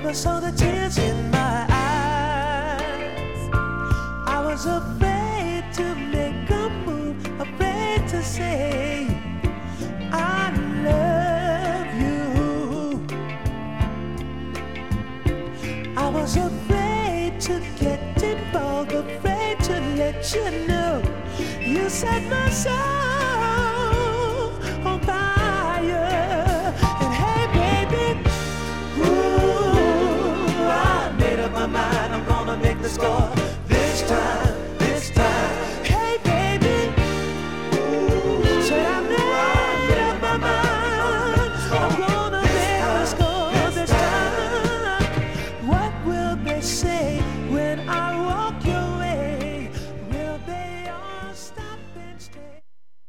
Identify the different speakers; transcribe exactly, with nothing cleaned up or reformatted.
Speaker 1: never saw the tears in my eyes. I was afraid to make a move, afraid to say I love you. I was afraid to get involved, afraid to let you know you set my soul on fire. And hey baby, ooh, I made up my mind, I'm gonna make the score this time, this time. Hey baby, ooh, said I made up my mind, I'm gonna make the score this time. What will they say when I